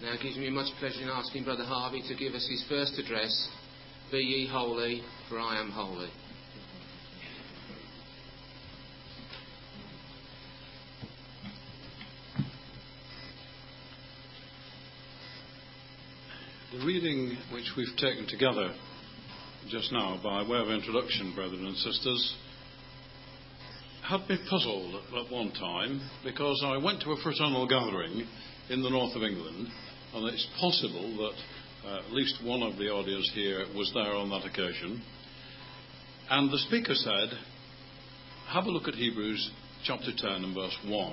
Now it gives me much pleasure in asking Brother Harvey to give us his first address, Be ye holy, for I am holy. The reading which we've taken together just now, by way of introduction, brethren and sisters, had me puzzled at one time, because I went to a fraternal gathering in the north of England, and it's possible that at least one of the audience here was there on that occasion. And the speaker said, have a look at Hebrews chapter 10 and verse 1.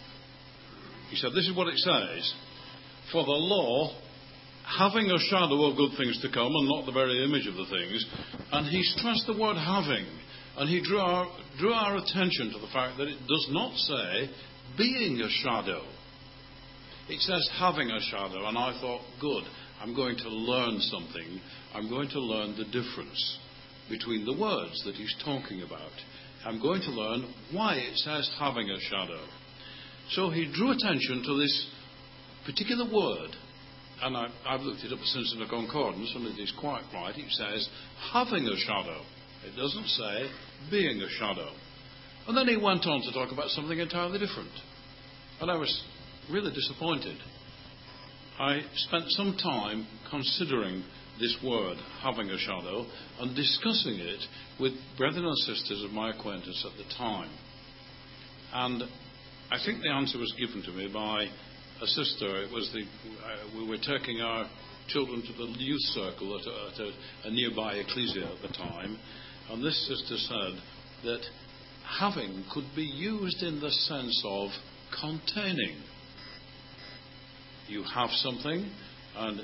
He said, this is what it says: for the law, having a shadow of good things to come, and not the very image of the things. And he stressed the word having, and he drew our attention to the fact that it does not say being a shadow. It says having a shadow, and I thought, good, I'm going to learn something. I'm going to learn the difference between the words that he's talking about. I'm going to learn why it says having a shadow. So he drew attention to this particular word, and I've looked it up since in the concordance, and it is quite right. It says having a shadow. It doesn't say being a shadow. And then he went on to talk about something entirely different. And I was really disappointed. I spent some time considering this word, having a shadow, and discussing it with brethren and sisters of my acquaintance at the time. And I think the answer was given to me by a sister. It was we were taking our children to the youth circle at a nearby ecclesia at the time, and this sister said that having could be used in the sense of containing. You have something, and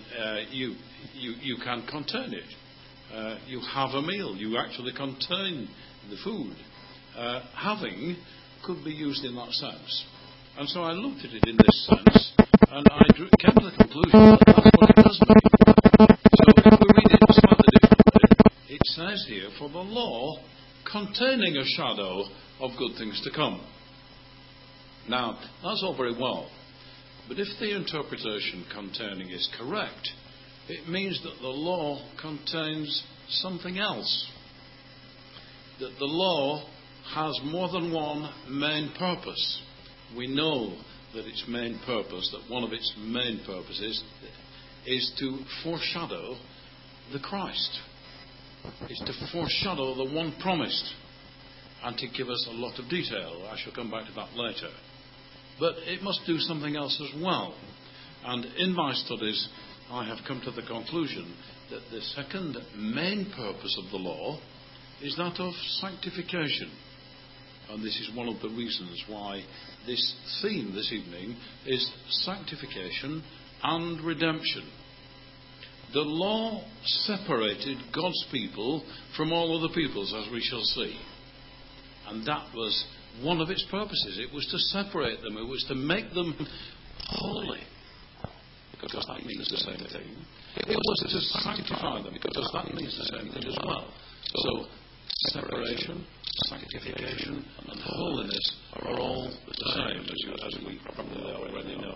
you can contain it. You have a meal. You actually contain the food. Having could be used in that sense. And so I looked at it in this sense, and I came to the conclusion that that's what it does mean. So if we read it slightly differently, it says here, for the law containing a shadow of good things to come. Now, that's all very well, but if the interpretation containing is correct, it means that the law contains something else. That the law has more than one main purpose. We know that its main purpose, that one of its main purposes is to foreshadow the Christ. It's to foreshadow the one promised and to give us a lot of detail. I shall come back to that later. But it must do something else as well. And in my studies, I have come to the conclusion that the second main purpose of the law is that of sanctification. And this is one of the reasons why this theme this evening is sanctification and redemption. The law separated God's people from all other peoples, as we shall see. And that was one of its purposes. It was to separate them. It was to make them holy, because that means the same thing. It was to sanctify them, because that means the same thing as well. So, separation, sanctification, and holiness are all the same, as we probably already know.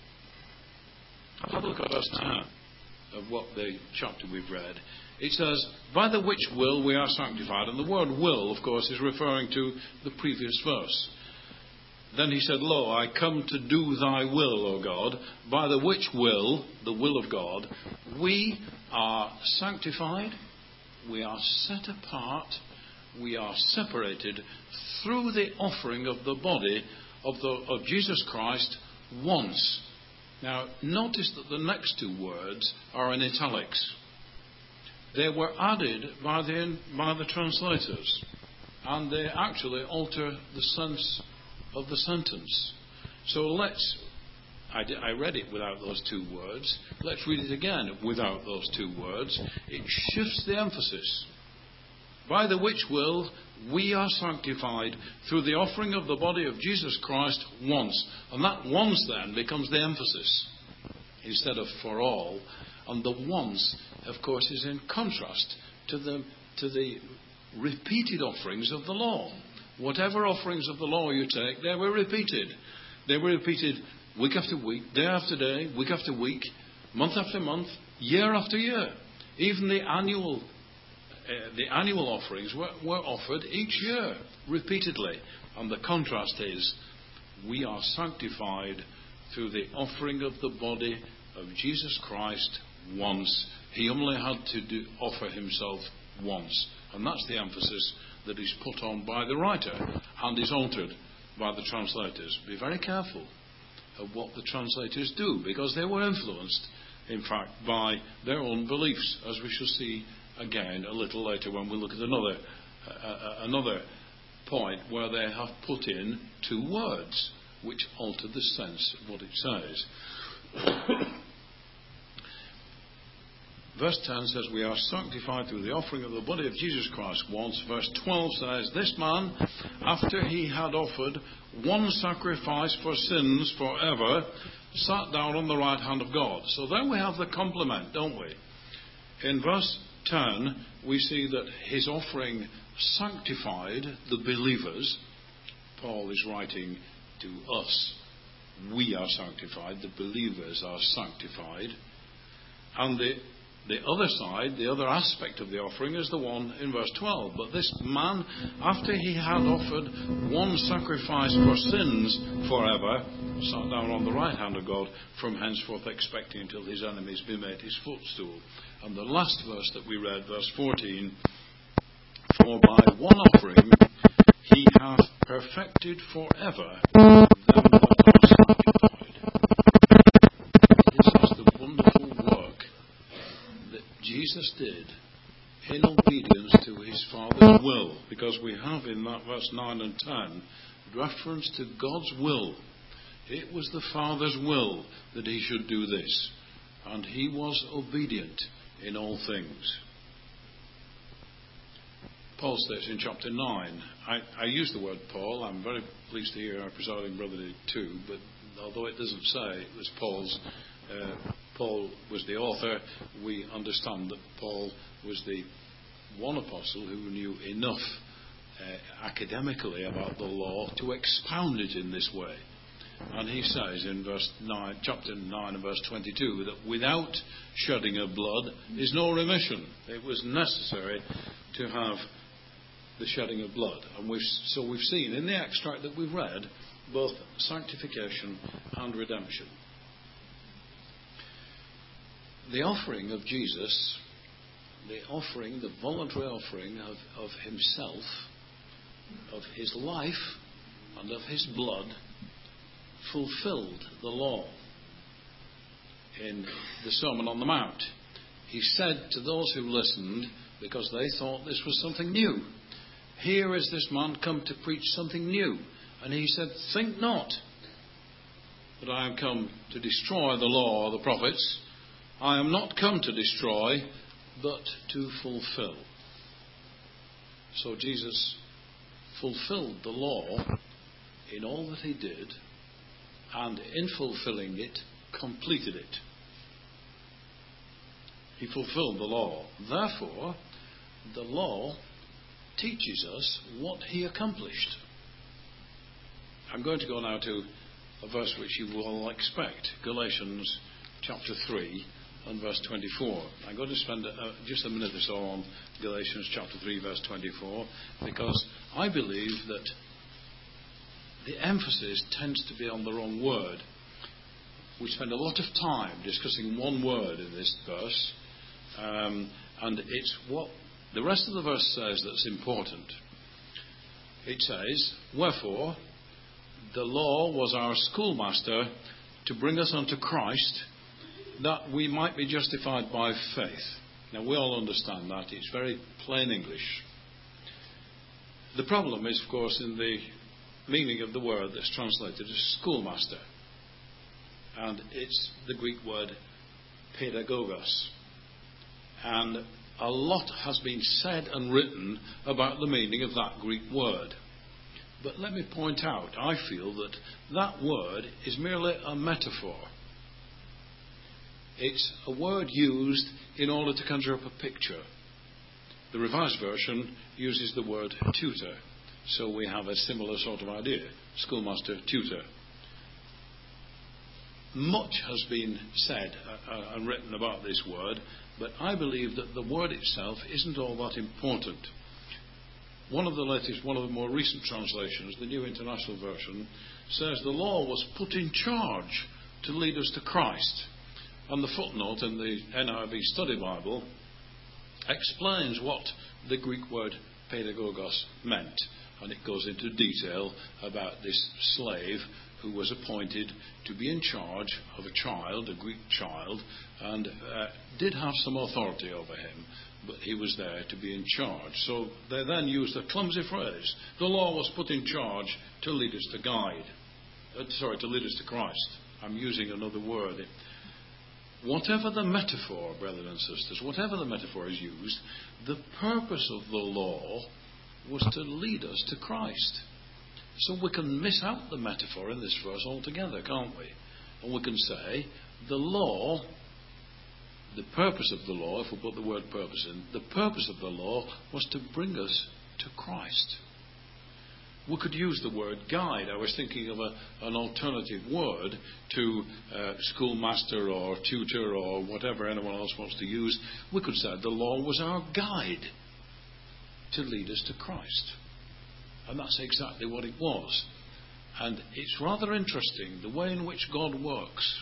Have a look at verse 10 of what the chapter we've read. It says, by the which will we are sanctified. And the word will, of course, is referring to the previous verse. Then he said, lo, I come to do thy will, O God, by the which will, the will of God, we are sanctified, we are set apart, we are separated through the offering of the body of Jesus Christ once. Now, notice that the next two words are in italics. They were added by the translators, and they actually alter the sense of the sentence. So I read it without those two words. Let's read it again without those two words. It shifts the emphasis. By the which will we are sanctified through the offering of the body of Jesus Christ once. And that once then becomes the emphasis instead of for all. And the once, of course, is in contrast to the repeated offerings of the law. Whatever offerings of the law you take, they were repeated. They were repeated week after week, day after day, week after week, month after month, year after year. Even the annual offerings were offered each year, repeatedly. And the contrast is, we are sanctified through the offering of the body of Jesus Christ once. He only had to offer himself once. And that's the emphasis that is put on by the writer and is altered by the translators. Be very careful of what the translators do, because they were influenced, in fact, by their own beliefs, as we shall see again a little later when we look at another point where they have put in two words which alter the sense of what it says. Verse 10 says, we are sanctified through the offering of the body of Jesus Christ once. Verse 12 says, this man, after he had offered one sacrifice for sins forever, sat down on the right hand of God. So there we have the complement, don't we? In verse 10, we see that his offering sanctified the believers. Paul is writing to us. We are sanctified. The believers are sanctified. And the other side, the other aspect of the offering is the one in verse 12. But this man, after he had offered one sacrifice for sins forever, sat down on the right hand of God, from henceforth expecting until his enemies be made his footstool. And the last verse that we read, verse 14, for by one offering he hath perfected forever them that are sanctified. This is the wonderful work that Jesus did in obedience to his Father's will, because we have in that verse 9 and 10 reference to God's will. It was the Father's will that he should do this, and he was obedient in all things. Paul states in chapter 9, I use the word Paul, I'm very pleased to hear our presiding brother did too, but although it doesn't say it was Paul's, Paul was the author, we understand that Paul was the one apostle who knew enough academically about the law to expound it in this way. And he says in chapter 9 and verse 22 that without shedding of blood is no remission. It was necessary to have the shedding of blood. And we've seen in the extract that we've read both sanctification and redemption. The offering of Jesus, the voluntary offering of himself, of his life and of his blood, fulfilled the law. In the Sermon on the Mount, he said to those who listened, because they thought this was something new, here is this man come to preach something new. And he said, think not that I am come to destroy the law or the prophets. I am not come to destroy, but to fulfill. So Jesus fulfilled the law in all that he did, and in fulfilling it, completed it. He fulfilled the law. Therefore, the law teaches us what he accomplished. I'm going to go now to a verse which you will expect, Galatians chapter 3 and verse 24. I'm going to spend just a minute or so on Galatians chapter 3 verse 24, because I believe that the emphasis tends to be on the wrong word. We spend a lot of time discussing one word in this verse, and it's what the rest of the verse says that's important. It says, wherefore, the law was our schoolmaster to bring us unto Christ, that we might be justified by faith. Now, we all understand that. It's very plain English. The problem is, of course, in the meaning of the word that's translated as schoolmaster. And it's the Greek word pedagogos. And a lot has been said and written about the meaning of that Greek word. But let me point out, I feel that that word is merely a metaphor. It's a word used in order to conjure up a picture. The Revised Version uses the word tutor. So we have a similar sort of idea. Schoolmaster, tutor. much has been said and written about this word, but I believe that the word itself isn't all that important. One of the more recent translations, the New International Version, says the law was put in charge to lead us to Christ. And the footnote in the NIV Study Bible explains what the Greek word pedagogos meant. And it goes into detail about this slave who was appointed to be in charge of a child, a Greek child, and did have some authority over him, but he was there to be in charge. So they then used a clumsy phrase. The law was put in charge to lead us to lead us to Christ. I'm using another word. Whatever the metaphor, brothers and sisters, whatever the metaphor is used, the purpose of the law was to lead us to Christ. So we can miss out the metaphor in this verse altogether, can't we? And we can say the law, the purpose of the law, if we put the word purpose in, the purpose of the law was to bring us to Christ. We could use the word guide. I was thinking of an alternative word to schoolmaster or tutor or whatever anyone else wants to use. We could say the law was our guide to lead us to Christ. And that's exactly what it was. And it's rather interesting the way in which God works.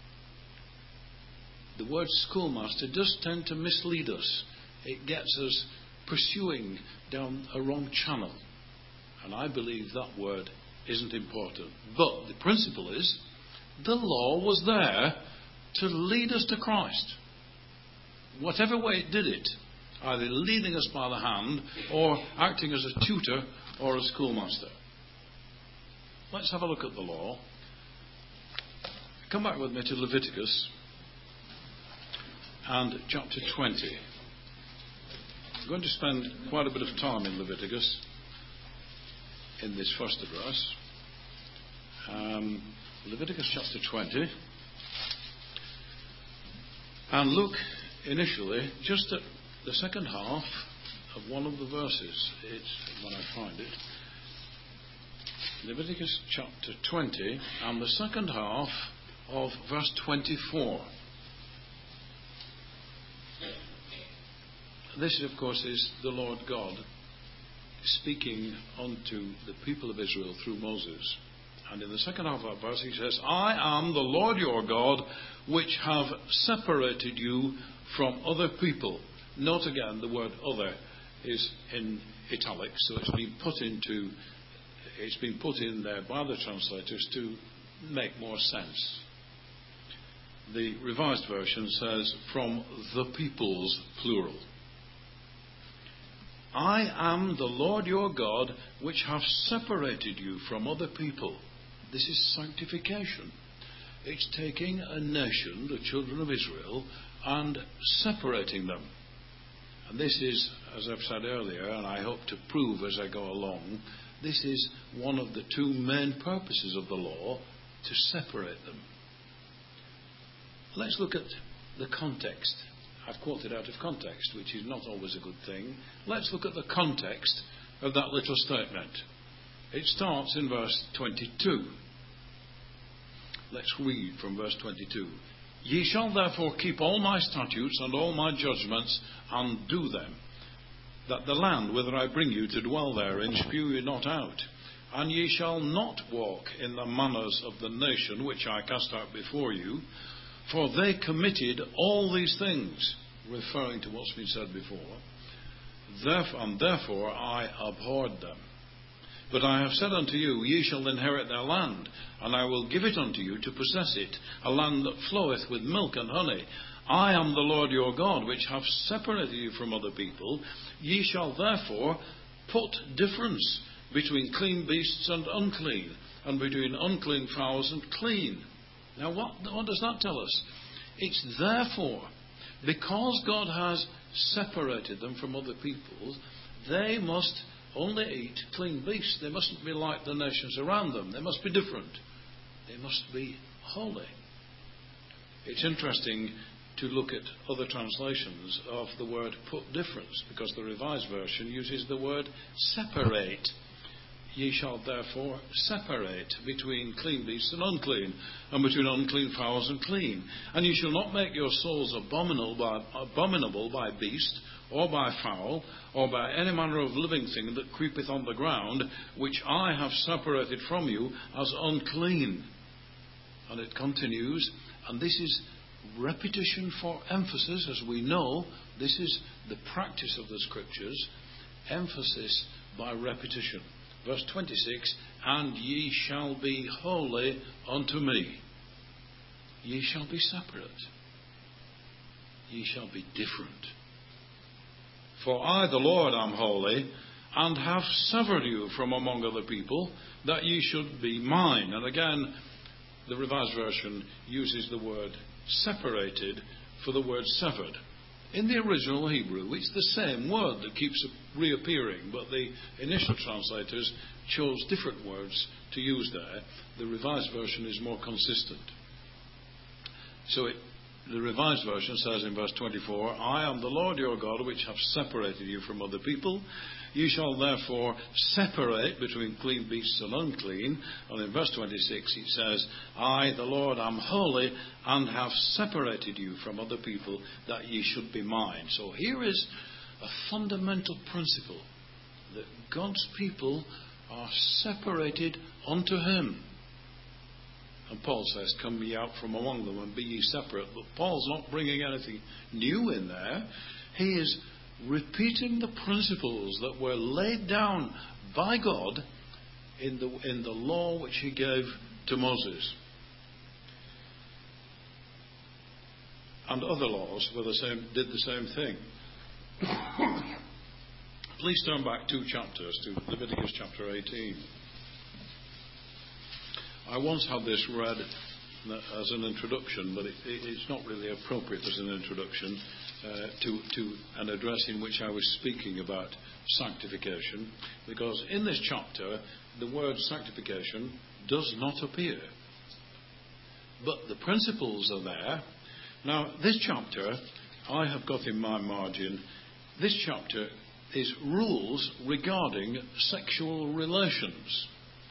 The word schoolmaster does tend to mislead us. It gets us pursuing down a wrong channel. And I believe that word isn't important. But the principle is, the law was there to lead us to Christ. Whatever way it did it, either leading us by the hand or acting as a tutor or a schoolmaster. Let's have a look at the law. Come back with me to Leviticus and chapter 20. I'm going to spend quite a bit of time in Leviticus in this first address. Leviticus chapter 20. And look initially just at the second half of one of the verses. It's when I find it. Leviticus chapter 20 and the second half of verse 24. This, of course, is the Lord God speaking unto the people of Israel through Moses. And in the second half of that verse he says, I am the Lord your God, which have separated you from other people. Note again, the word other is in italics, so it's been put in there by the translators to make more sense. The Revised Version says, from the peoples, plural. I am the Lord your God, which have separated you from other people. This is sanctification. It's taking a nation, the children of Israel, and separating them. And this is, as I've said earlier, and I hope to prove as I go along, this is one of the two main purposes of the law, to separate them. Let's look at the context. I've quoted out of context, which is not always a good thing. Let's look at the context of that little statement. It starts in verse 22. Let's read from verse 22. Ye shall therefore keep all my statutes and all my judgments, and do them, that the land whither I bring you to dwell therein spew you not out. And ye shall not walk in the manners of the nation which I cast out before you, for they committed all these things, referring to what's been said before. Therefore I abhorred them. But I have said unto you, ye shall inherit their land, and I will give it unto you to possess it, a land that floweth with milk and honey. I am the Lord your God, which have separated you from other people. Ye shall therefore put difference between clean beasts and unclean, and between unclean fowls and clean. Now what does that tell us? It's therefore, because God has separated them from other people, they must only eat clean beasts. They mustn't be like the nations around them. They must be different. They must be holy. It's interesting to look at other translations of the word put difference, because the Revised Version uses the word separate. Ye shall therefore separate between clean beasts and unclean, and between unclean fowls and clean. And ye shall not make your souls abominable by beast, or by fowl, or by any manner of living thing that creepeth on the ground, which I have separated from you as unclean. And it continues, and this is repetition for emphasis, as we know. This is the practice of the Scriptures, emphasis by repetition. Verse 26, and ye shall be holy unto me. Ye shall be separate. Ye shall be different. For I, the Lord, am holy, and have severed you from among other people, that ye should be mine. And again, the Revised Version uses the word separated for the word severed. In the original Hebrew, it's the same word that keeps reappearing, but the initial translators chose different words to use there. The Revised Version is more consistent. So the Revised Version says in verse 24, I am the Lord your God, which have separated you from other people. You shall therefore separate between clean beasts and unclean. And in verse 26 it says, I, the Lord, am holy, and have separated you from other people, that ye should be mine. So here is a fundamental principle, that God's people are separated unto him. And Paul says, come ye out from among them and be ye separate. But Paul's not bringing anything new in there. He is repeating the principles that were laid down by God in the law which he gave to Moses. And other laws did the same thing. Please turn back 2 chapters to Leviticus chapter 18. I once had this read as an introduction, but it's not really appropriate as an introduction to an address in which I was speaking about sanctification, because in this chapter the word sanctification does not appear, but the principles are there. Now, this chapter, I have got in my margin, this chapter is rules regarding sexual relations.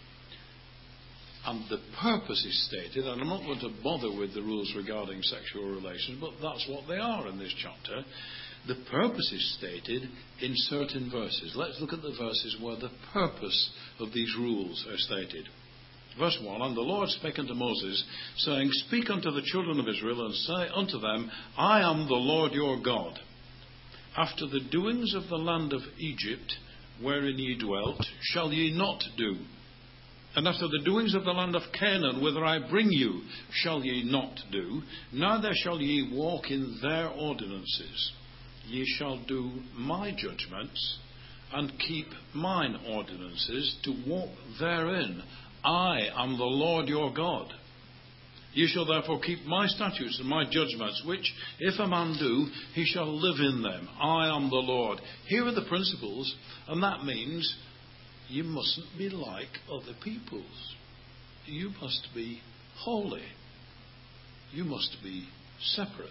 And the purpose is stated, and I'm not going to bother with the rules regarding sexual relations, but that's what they are in this chapter. The purpose is stated in certain verses. Let's look at the verses where the purpose of these rules are stated. Verse 1, and the Lord spake unto Moses, saying, Speak unto the children of Israel, and say unto them, I am the Lord your God. After the doings of the land of Egypt, wherein ye dwelt, shall ye not do. And after the doings of the land of Canaan, whither I bring you, shall ye not do, neither shall ye walk in their ordinances. Ye shall do my judgments, and keep mine ordinances, to walk therein. I am the Lord your God. Ye shall therefore keep my statutes and my judgments, which, if a man do, he shall live in them. I am the Lord. Here are the principles, and that means you mustn't be like other peoples. You must be holy. You must be separate.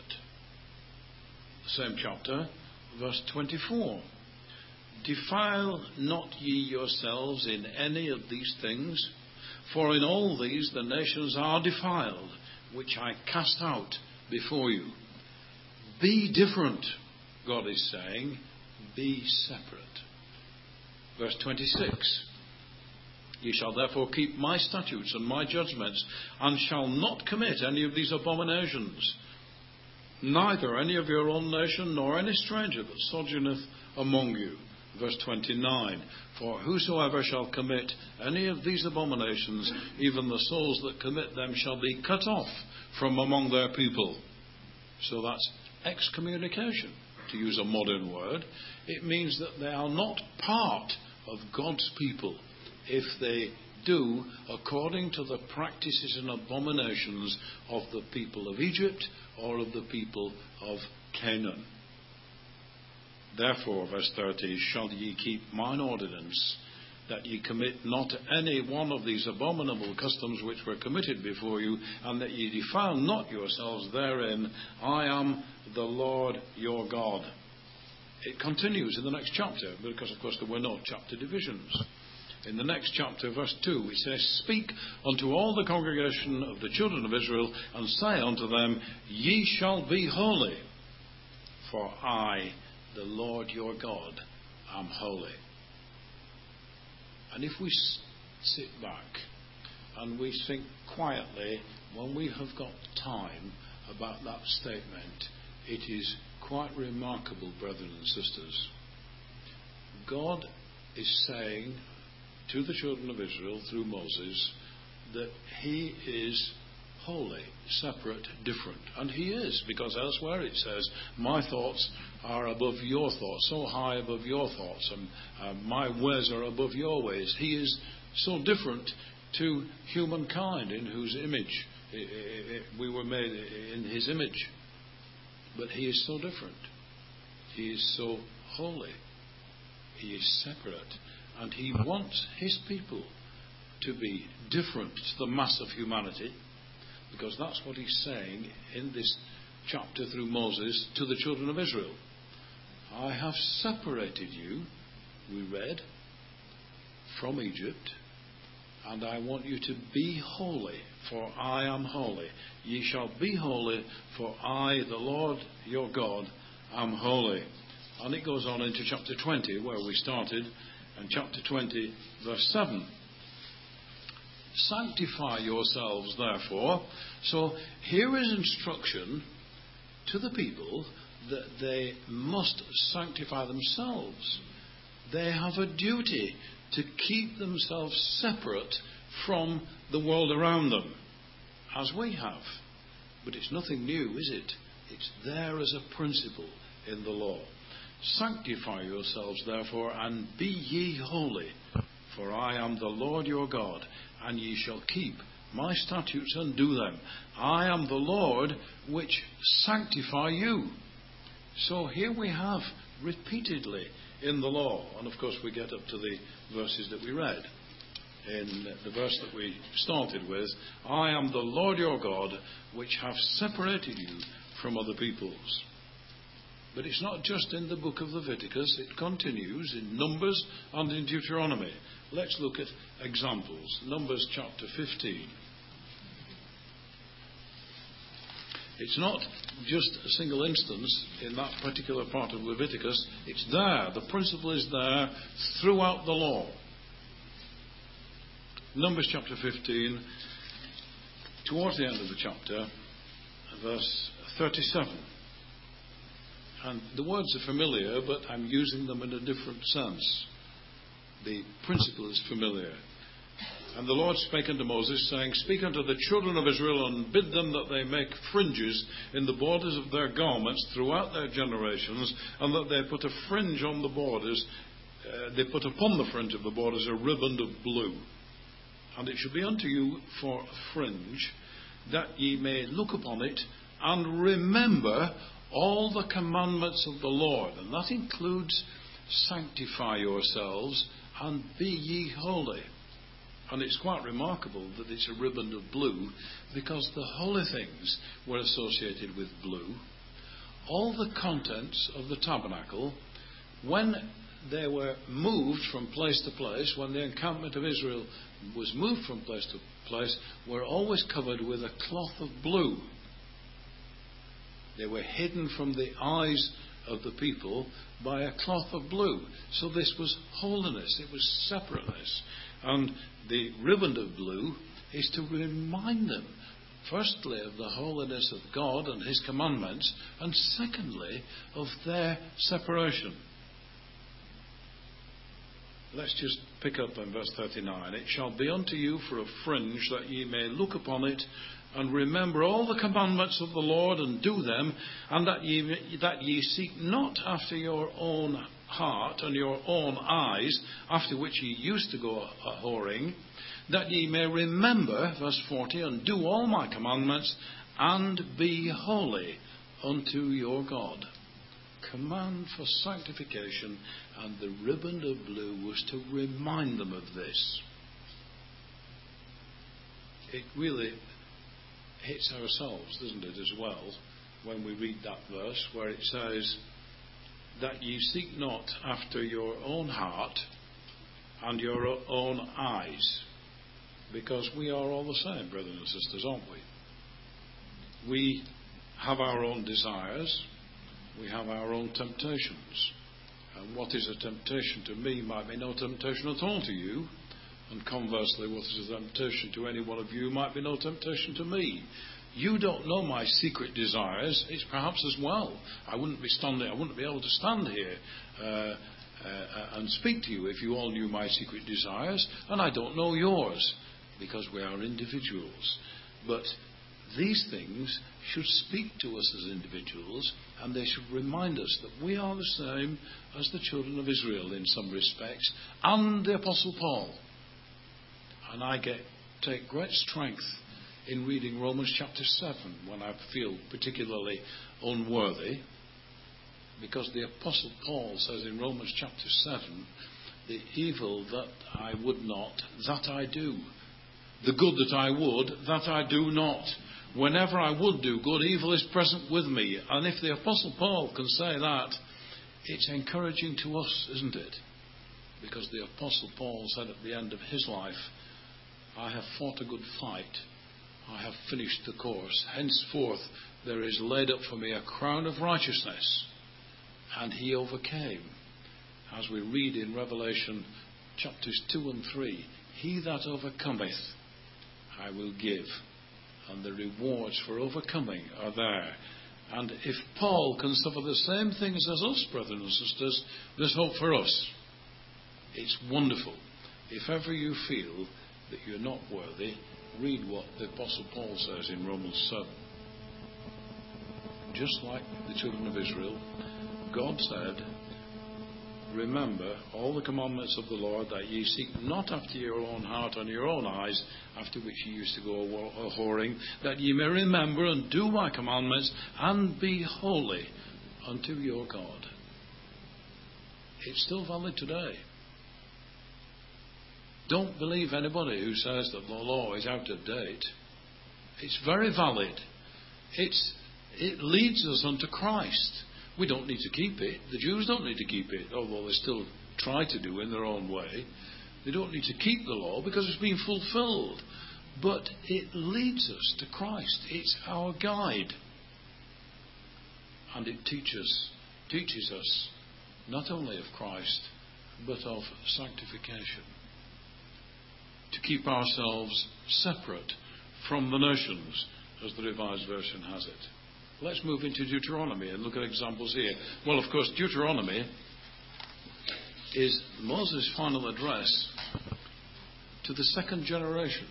Same chapter, verse 24. Defile not ye yourselves in any of these things, for in all these the nations are defiled, which I cast out before you. Be different, God is saying. Be separate. Verse 26. Ye shall therefore keep my statutes and my judgments, and shall not commit any of these abominations, neither any of your own nation, nor any stranger that sojourneth among you. Verse 29. For whosoever shall commit any of these abominations, even the souls that commit them shall be cut off from among their people. So that's excommunication, to use a modern word. It means that they are not part of God's people if they do according to the practices and abominations of the people of Egypt or of the people of Canaan. Therefore, verse 30, shall ye keep mine ordinance, that ye commit not any one of these abominable customs which were committed before you, and that ye defile not yourselves therein. I am the Lord your God. It continues in the next chapter, because of course there were no chapter divisions. In the next chapter, verse 2, it says, "Speak unto all the congregation of the children of Israel, and say unto them, Ye shall be holy, for I, the Lord your God, am holy." And if we sit back and we think quietly, when we have got time, about that statement, it is quite remarkable, brethren and sisters. God is saying to the children of Israel through Moses that he is holy, separate, different. And he is, because elsewhere it says, "My thoughts are above your thoughts, so high above your thoughts, and my ways are above your ways." He is so different to humankind, in whose image we were made, in his image. But he is so different. He is so holy. He is separate. And he wants his people to be different to the mass of humanity, because that's what he's saying in this chapter through Moses to the children of Israel. "I have separated you," we read, "from Egypt, and I want you to be holy, for I am holy. Ye shall be holy, for I, the Lord your God, am holy." And it goes on into chapter 20, where we started, and chapter 20, verse 7. "Sanctify yourselves, therefore." So here is instruction to the people that they must sanctify themselves. They have a duty to keep themselves separate from the world around them, as we have. But it's nothing new, is it? It's there as a principle in the law. "Sanctify yourselves, therefore, and be ye holy, for I am the Lord your God, and ye shall keep my statutes and do them. I am the Lord which sanctify you." So here we have repeatedly in the law, and of course we get up to the verses that we read. In the verse that we started with, "I am the Lord your God, which have separated you from other peoples." But it's not just in the book of Leviticus, it continues in Numbers and in Deuteronomy. Let's look at examples. Numbers chapter 15. It's not just a single instance in that particular part of Leviticus. It's there. The principle is there throughout the law. Numbers chapter 15, towards the end of the chapter, verse 37. And the words are familiar, but I'm using them in a different sense. The principle is familiar. "And the Lord spake unto Moses, saying, Speak unto the children of Israel, and bid them that they make fringes in the borders of their garments throughout their generations, and that they put a fringe on the borders, they put upon the fringe of the borders a riband of blue. And it shall be unto you for a fringe, that ye may look upon it, and remember all the commandments of the Lord." And that includes "sanctify yourselves and be ye holy." And it's quite remarkable that it's a riband of blue, because the holy things were associated with blue. All the contents of the tabernacle, when they were moved from place to place, when the encampment of Israel was moved from place to place, were always covered with a cloth of blue. They were hidden from the eyes of the people by a cloth of blue. So this was holiness, it was separateness. And the riband of blue is to remind them, firstly, of the holiness of God and his commandments, and secondly, of their separation. Let's just pick up in verse 39. "It shall be unto you for a fringe, that ye may look upon it, and remember all the commandments of the Lord, and do them, and that ye seek not after your own heart and your own eyes, after which ye used to go a-whoring, that ye may remember," verse 40, "and do all my commandments, and be holy unto your God." Command for sanctification, and the riband of blue was to remind them of this. It really hits ourselves, doesn't it, as well, when we read that verse where it says that ye seek not after your own heart and your own eyes. Because we are all the same, brothers and sisters, aren't we? We have our own desires. We have our own temptations. And what is a temptation to me might be no temptation at all to you. And conversely, what is a temptation to any one of you might be no temptation to me. You don't know my secret desires. It's perhaps as well. I wouldn't be able to stand here and speak to you if you all knew my secret desires. And I don't know yours, because we are individuals. But these things should speak to us as individuals, and they should remind us that we are the same as the children of Israel in some respects, and the Apostle Paul. And I take great strength in reading Romans chapter 7 when I feel particularly unworthy, because the Apostle Paul says in Romans chapter 7, the evil that I would not, that I do. The good that I would, that I do not. Whenever I would do good, evil is present with me. And if the Apostle Paul can say that, it's encouraging to us, isn't it? Because the Apostle Paul said at the end of his life, I have fought a good fight. I have finished the course. Henceforth there is laid up for me a crown of righteousness. And he overcame. As we read in Revelation chapters 2 and 3, he that overcometh I will give. And the rewards for overcoming are there. And if Paul can suffer the same things as us, brothers and sisters, there's hope for us. It's wonderful. If ever you feel that you're not worthy, read what the Apostle Paul says in Romans 7. Just like the children of Israel, God said, remember all the commandments of the Lord, that ye seek not after your own heart and your own eyes, after which ye used to go a-whoring, that ye may remember and do my commandments, and be holy unto your God. It's still valid today. Don't believe anybody who says that the law is out of date. It's very valid. It leads us unto Christ. We don't need to keep it. The Jews don't need to keep it, although they still try to do in their own way. They don't need to keep the law because it's been fulfilled. But it leads us to Christ. It's our guide. And it teaches us not only of Christ, but of sanctification. To keep ourselves separate from the nations, as the Revised Version has it. Let's move into Deuteronomy and look at examples here. Well, of course, Deuteronomy is Moses' final address to the second generation.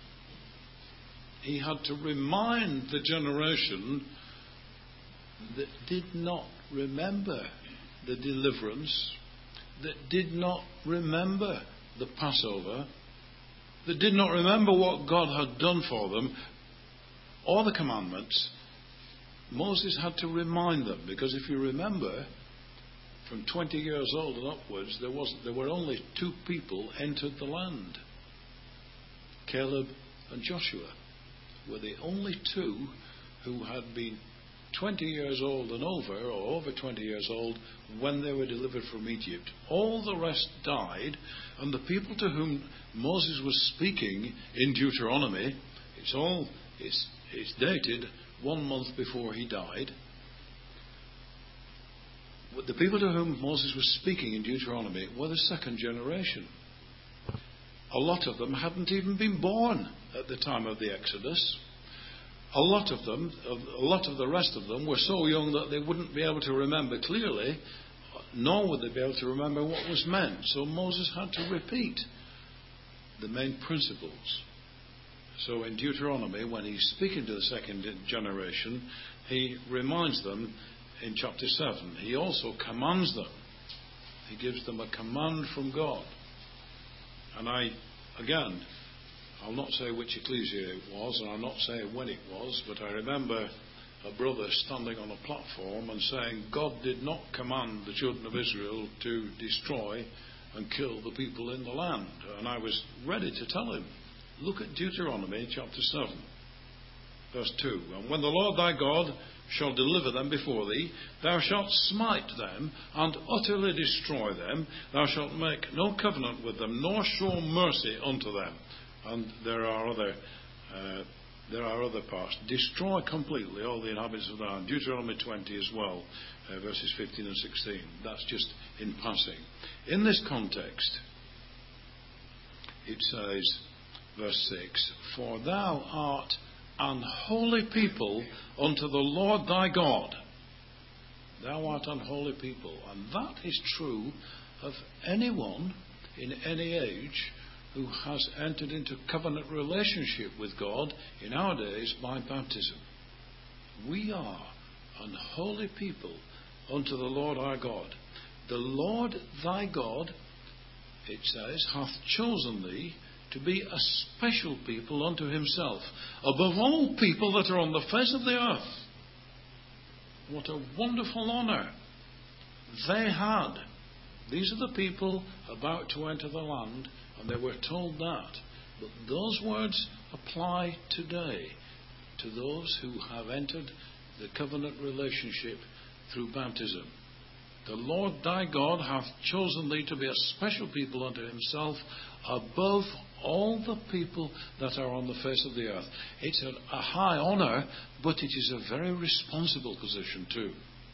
He had to remind the generation that did not remember the deliverance, that did not remember the Passover, that did not remember what God had done for them, or the commandments. Moses had to remind them, because if you remember, from 20 years old and upwards, there were only two people entered the land. Caleb and Joshua were the only two who had been 20 years old and over, or over 20 years old, when they were delivered from Egypt. All the rest died, and the people to whom Moses was speaking in Deuteronomy, it's dated 1 month before he died. The people to whom Moses was speaking in Deuteronomy were the second generation. A lot of them hadn't even been born at the time of the Exodus. A lot of the rest of them were so young that they wouldn't be able to remember clearly, nor would they be able to remember what was meant. So Moses had to repeat the main principles. So in Deuteronomy, when he's speaking to the second generation, he reminds them in chapter 7. He also commands them. He gives them a command from God. And I'll not say which ecclesia it was, and I'll not say when it was, but I remember a brother standing on a platform and saying, God did not command the children of Israel to destroy and kill the people in the land. And I was ready to tell him, look at Deuteronomy chapter 7, verse 2. And when the Lord thy God shall deliver them before thee. Thou shalt smite them and utterly destroy them. Thou shalt make no covenant with them, nor show mercy unto them. And there are other parts. Destroy completely all the inhabitants of the land. Deuteronomy 20 as well, verses 15 and 16. That's just in passing. In this context, it says, verse 6, For thou art an holy people unto the Lord thy God. Thou art an holy people. And that is true of anyone in any age who has entered into covenant relationship with God in our days by baptism. We are an holy people unto the Lord our God. The Lord thy God, it says, hath chosen thee to be a special people unto himself, above all people that are on the face of the earth. What a wonderful honour they had. These are the people about to enter the land, and they were told that. But those words apply today to those who have entered the covenant relationship through baptism. The Lord thy God hath chosen thee to be a special people unto himself, above all the people that are on the face of the earth. It's a high honour, but it is a very responsible position too.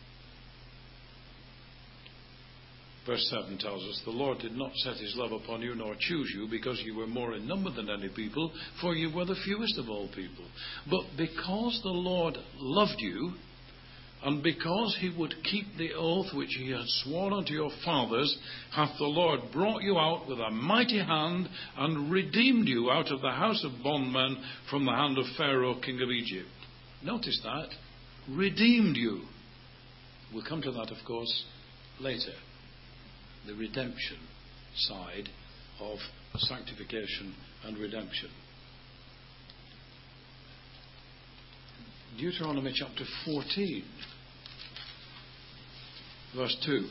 Verse 7 tells us, The Lord did not set his love upon you, nor choose you, because you were more in number than any people, for you were the fewest of all people. But because the Lord loved you, and because he would keep the oath which he had sworn unto your fathers, hath the Lord brought you out with a mighty hand, and redeemed you out of the house of bondmen from the hand of Pharaoh king of Egypt. Notice that. Redeemed you. We'll come to that, of course, later. The redemption side of sanctification and redemption. Deuteronomy chapter 14, verse 2.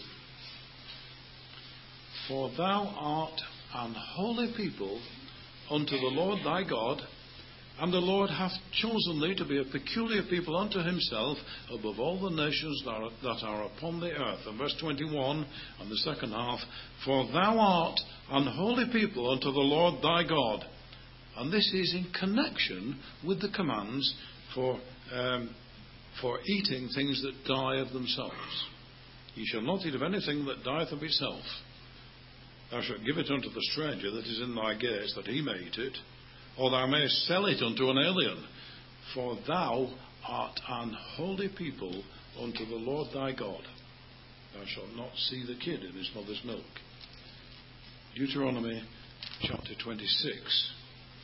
For thou art an holy people unto the Lord thy God, and the Lord hath chosen thee to be a peculiar people unto himself above all the nations that are upon the earth. And verse 21, and the second half, For thou art an holy people unto the Lord thy God. And this is in connection with the commands for eating things that die of themselves. Ye shall not eat of anything that dieth of itself. Thou shalt give it unto the stranger that is in thy gates, that he may eat it, or thou mayest sell it unto an alien. For thou art an holy people unto the Lord thy God. Thou shalt not see the kid in his mother's milk. Deuteronomy chapter 26.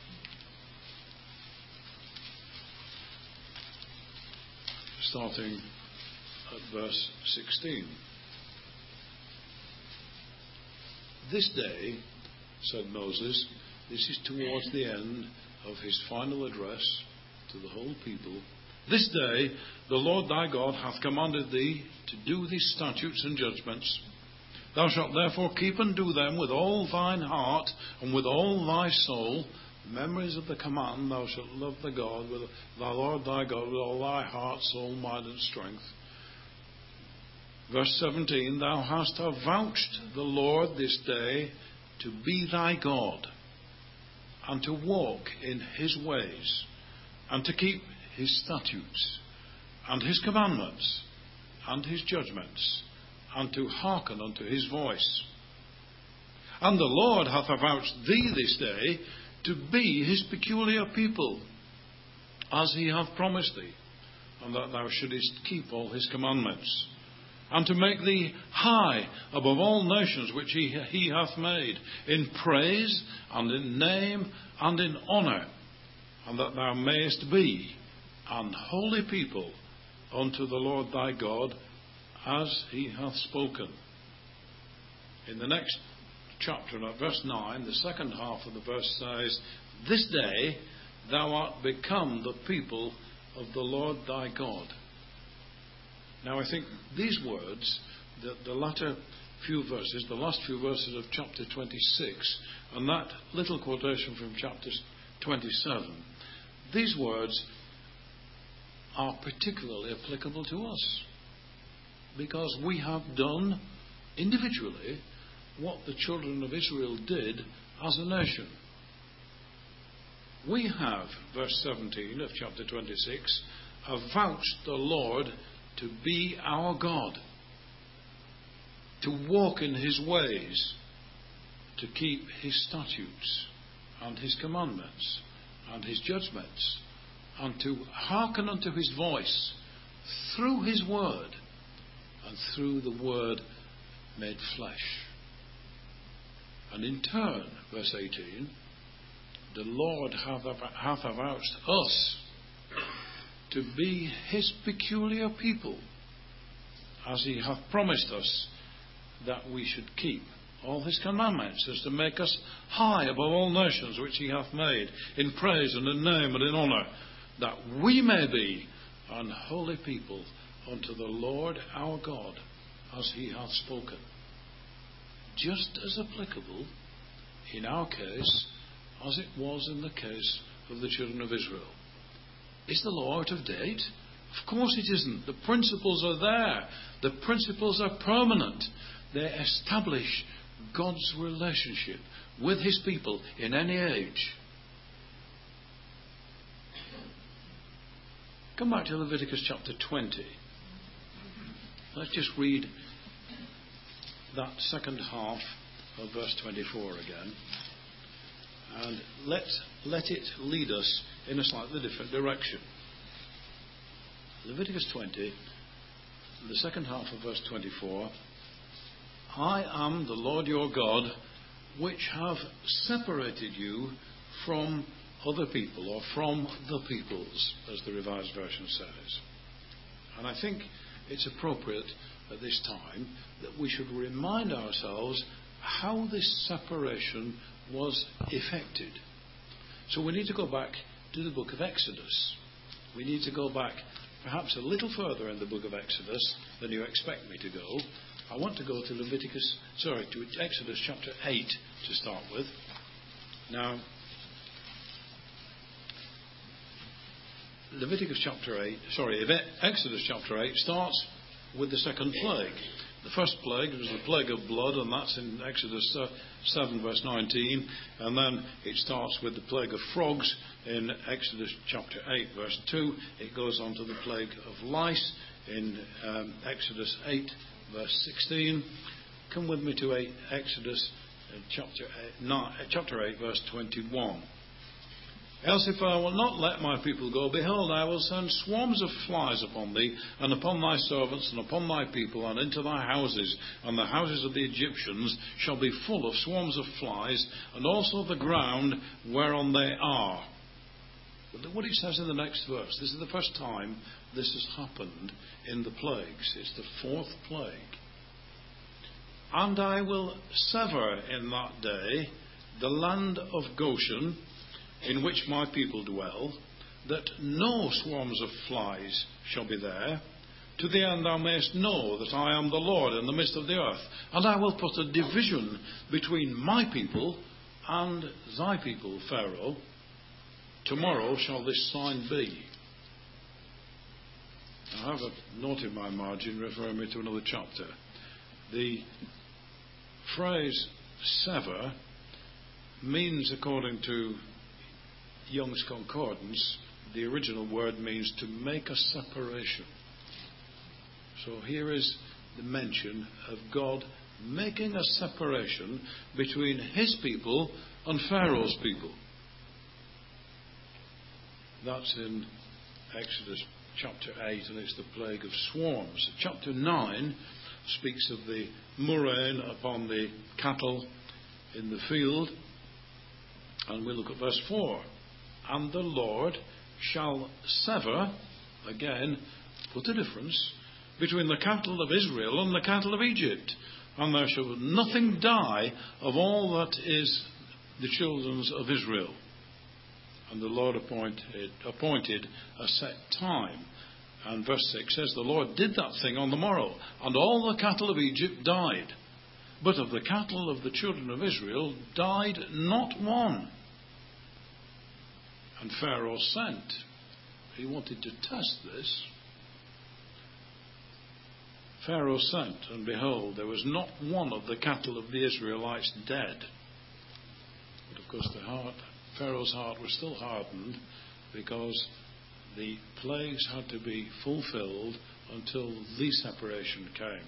Starting at verse 16. This day, said Moses, this is towards the end of his final address to the whole people. This day the Lord thy God hath commanded thee to do these statutes and judgments. Thou shalt therefore keep and do them with all thine heart and with all thy soul. Memories of the command, thou shalt love thy God, with thy Lord thy God, with all thy heart, soul, mind, and strength. Verse 17, Thou hast avouched the Lord this day to be thy God, and to walk in his ways, and to keep his statutes, and his commandments, and his judgments, and to hearken unto his voice. And the Lord hath avouched thee this day to be his peculiar people, as he hath promised thee, and that thou shouldest keep all his commandments, and to make thee high above all nations which he hath made, in praise and in name and in honour, and that thou mayest be an holy people unto the Lord thy God, as he hath spoken. In the next chapter, at verse 9, the second half of the verse says, This day thou art become the people of the Lord thy God. Now I think these words, the latter few verses, the last few verses of chapter 26, and that little quotation from chapter 27, these words are particularly applicable to us, because we have done individually what the children of Israel did as a nation. We have, verse 17 of chapter 26, avouched the Lord to be our God, to walk in his ways, to keep his statutes and his commandments and his judgments, and to hearken unto his voice through his word and through the word made flesh. And in turn, verse 18, the Lord hath avouched us to be his peculiar people, as he hath promised us that we should keep all his commandments, as to make us high above all nations which he hath made, in praise and in name and in honour, that we may be an holy people unto the Lord our God, as he hath spoken. Just as applicable in our case as it was in the case of the children of Israel. Is the law out of date? Of course it isn't. The principles are there. The principles are permanent. They establish God's relationship with his people in any age. Come back to Leviticus chapter 20. Let's just read that second half of verse 24 again. And let it lead us in a slightly different direction. Leviticus 20, the second half of verse 24. I am the Lord your God, which have separated you from other people, or from the peoples, as the Revised Version says. And I think it's appropriate at this time that we should remind ourselves how this separation was effected. So we need to go back to the book of Exodus. We need to go back perhaps a little further in the book of Exodus than you expect me to go. I want to go to to Exodus chapter 8 to start with. Now, Exodus chapter 8 starts with the second plague. The first plague was the plague of blood, and that's in Exodus 7 verse 19, and then it starts with the plague of frogs in Exodus chapter 8 verse 2. It goes on to the plague of lice in Exodus 8 verse 16. Come with me to Exodus chapter 8 verse 21. Else if I will not let my people go, behold, I will send swarms of flies upon thee, and upon thy servants, and upon thy people, and into thy houses, and the houses of the Egyptians shall be full of swarms of flies, and also the ground whereon they are. But look what it says in the next verse. This is the first time this has happened in the plagues. It's the fourth plague. And I will sever in that day the land of Goshen, in which my people dwell, that no swarms of flies shall be there, to the end thou mayest know that I am the Lord in the midst of the earth. And I will put a division between my people and thy people, Pharaoh. Tomorrow shall this sign be. I have a note in my margin referring me to another chapter. The phrase sever means, according to Young's Concordance, the original word means to make a separation. So here is the mention of God making a separation between his people and Pharaoh's people. That's in Exodus chapter 8, and it's the plague of swarms. Chapter 9 speaks of the murrain upon the cattle in the field, and we look at verse 4. And the Lord shall sever, again, put a difference, between the cattle of Israel and the cattle of Egypt. And there shall nothing die of all that is the children of Israel. And the Lord appointed a set time. And verse 6 says, the Lord did that thing on the morrow, and all the cattle of Egypt died. But of the cattle of the children of Israel died not one. And Pharaoh sent he wanted to test this. Pharaoh sent, and behold, there was not one of the cattle of the Israelites dead. But of course Pharaoh's heart was still hardened, because the plagues had to be fulfilled until the separation came.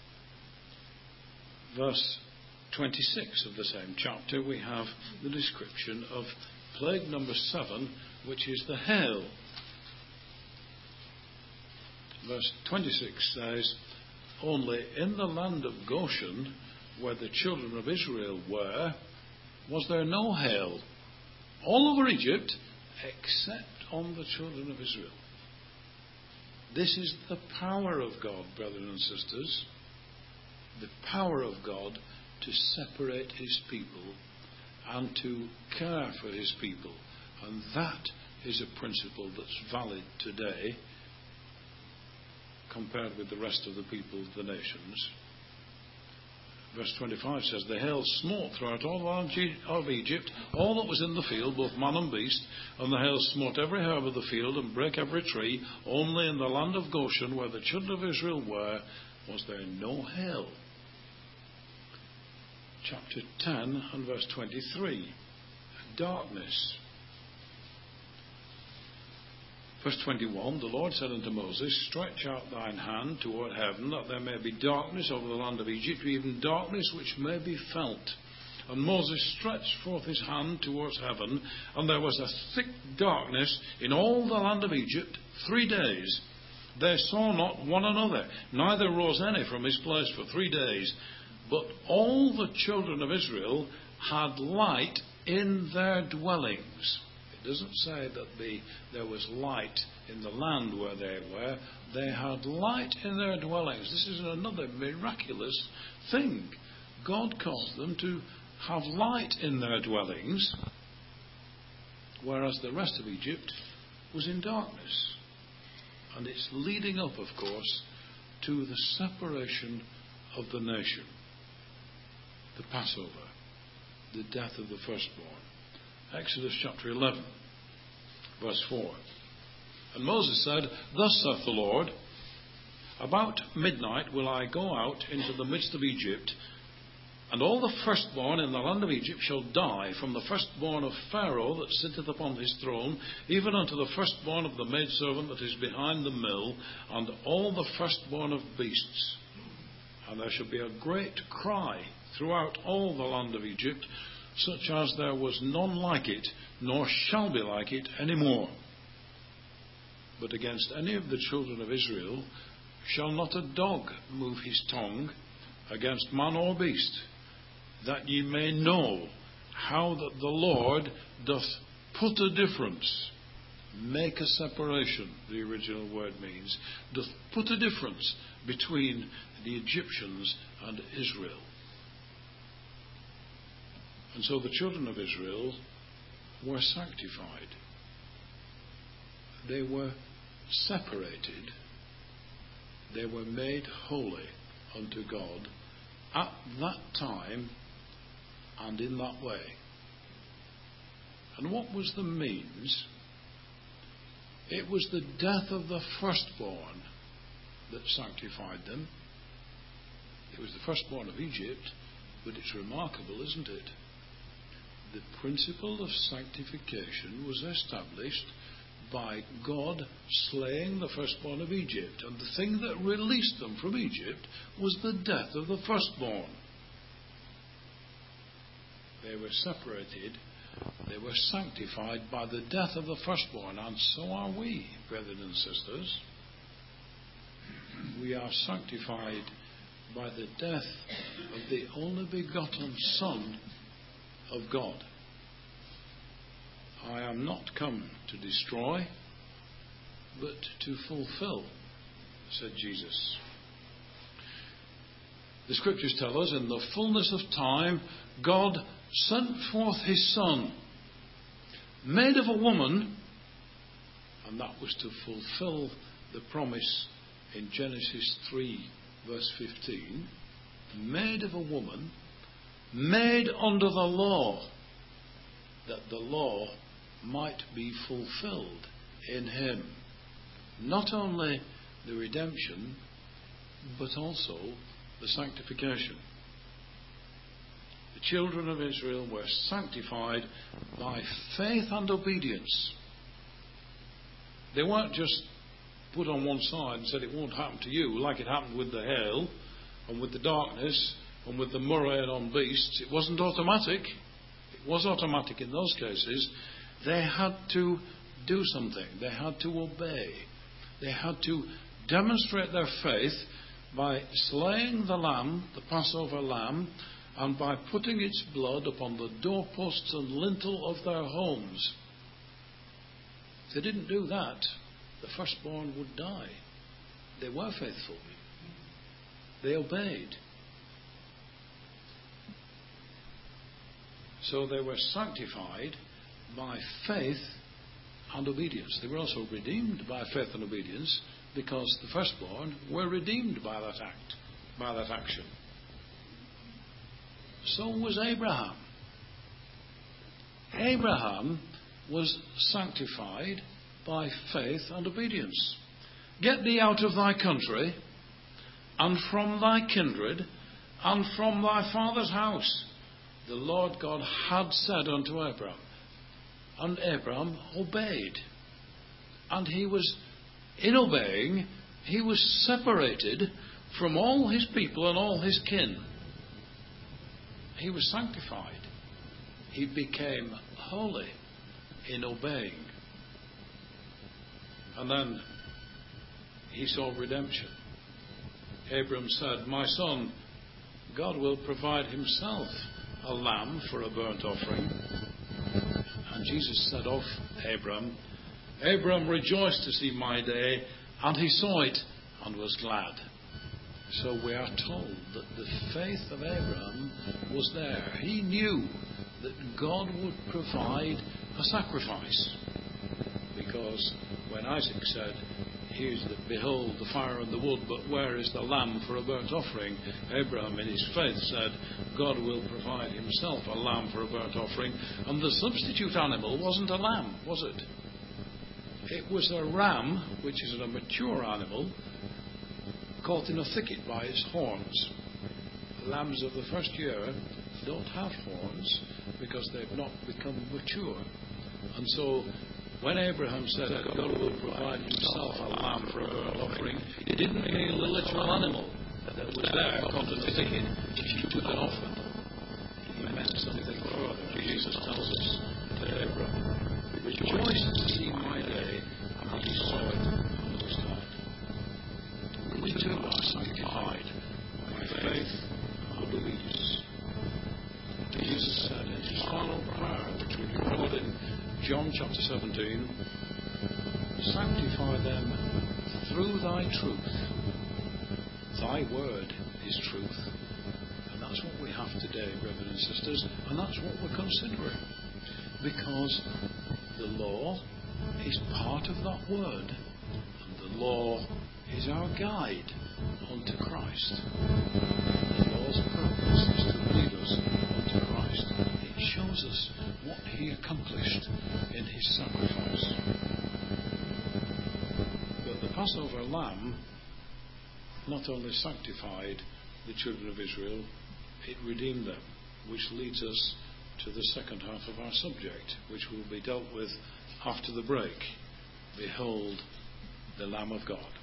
Verse 26 of the same chapter, we have the description of plague number 7, which is the hail. Verse 26 says, only in the land of Goshen, where the children of Israel were, was there no hail, all over Egypt, except on the children of Israel. This is the power of God, brothers and sisters. The power of God to separate his people and to care for his people. And that is a principle that's valid today compared with the rest of the people of the nations. Verse 25 says, the hail smote throughout all the land of Egypt, all that was in the field, both man and beast, and the hail smote every herb of the field, and brake every tree. Only in the land of Goshen, where the children of Israel were, was there no hail. Chapter 10 and verse 23. Darkness. Verse 21, the Lord said unto Moses, stretch out thine hand toward heaven, that there may be darkness over the land of Egypt, even darkness which may be felt. And Moses stretched forth his hand towards heaven, and there was a thick darkness in all the land of Egypt 3 days. They saw not one another, neither rose any from his place for 3 days. But all the children of Israel had light in their dwellings. It doesn't say that there was light in the land where they were. They had light in their dwellings. This is another miraculous thing. God caused them to have light in their dwellings, whereas the rest of Egypt was in darkness. And it's leading up, of course, to the separation of the nation. The Passover, the death of the firstborn. Exodus chapter 11, verse 4. And Moses said, thus saith the Lord, about midnight will I go out into the midst of Egypt, and all the firstborn in the land of Egypt shall die, from the firstborn of Pharaoh that sitteth upon his throne, even unto the firstborn of the maidservant that is behind the mill, and all the firstborn of beasts. And there shall be a great cry throughout all the land of Egypt, such as there was none like it, nor shall be like it any more. But against any of the children of Israel shall not a dog move his tongue against man or beast, that ye may know how that the Lord doth put a difference, make a separation, the original word means, doth put a difference between the Egyptians and Israel. And so the children of Israel were sanctified. They were separated. They were made holy unto God at that time and in that way. And what was the means? It was the death of the firstborn that sanctified them. It was the firstborn of Egypt, but it's remarkable, isn't it? The principle of sanctification was established by God slaying the firstborn of Egypt. And the thing that released them from Egypt was the death of the firstborn. They were separated, they were sanctified by the death of the firstborn, and so are we, brothers and sisters. We are sanctified by the death of the only begotten Son of God. I am not come to destroy, but to fulfill, said Jesus. The scriptures tell us, in the fullness of time, God sent forth his Son, made of a woman, and that was to fulfill the promise in Genesis 3, verse 15, made of a woman, made under the law, that the law might be fulfilled in Him. Not only the redemption, but also the sanctification. The children of Israel were sanctified by faith and obedience. They weren't just put on one side and said it won't happen to you, like it happened with the hail and with the darkness and with the murrain on beasts. It wasn't automatic. It was automatic in those cases. They had to do something. They had to obey. They had to demonstrate their faith by slaying the lamb, the Passover lamb, and by putting its blood upon the doorposts and lintel of their homes. If they didn't do that, the firstborn would die. They were faithful. They obeyed. So they were sanctified by faith and obedience. They were also redeemed by faith and obedience, because the firstborn were redeemed by that act, by that action. So was Abraham. Abraham was sanctified by faith and obedience. Get thee out of thy country, and from thy kindred, and from thy father's house, the Lord God had said unto Abraham. And Abraham obeyed. And he was, in obeying, he was separated from all his people and all his kin. He was sanctified. He became holy in obeying. And then he saw redemption. Abram said, my son, God will provide himself a lamb for a burnt offering. And Jesus said of Abram, Abram rejoiced to see my day, and he saw it and was glad. So we are told that the faith of Abraham was there. He knew that God would provide a sacrifice. Because when Isaac said, behold the fire and the wood, but where is the lamb for a burnt offering? Abraham in his faith said, God will provide himself a lamb for a burnt offering. And the substitute animal wasn't a lamb, was it? It was a ram, which is a mature animal, caught in a thicket by its horns. Lambs of the first year don't have horns because they've not become mature. And so when Abraham said that God will provide himself a lamb for a burnt offering, he didn't mean the literal animal that was there caught in the thicket if you took an offering. He meant something further. Jesus tells us that Abraham rejoiced to see my day, and he saw it and was glad. We too are sanctified by faith and obedience. Jesus said in his final prayer, which we record in John chapter 17, sanctify them through thy truth. Thy word is truth. And that's what we have today, brothers and sisters, and that's what we're considering. Because the law is part of that word, and the law is our guide unto Christ. The law's purpose is to lead us unto Christ. It shows us what he accomplished in his sacrifice. But the Passover lamb not only sanctified the children of Israel, it redeemed them, which leads us to the second half of our subject, which will be dealt with after the break. Behold the Lamb of God.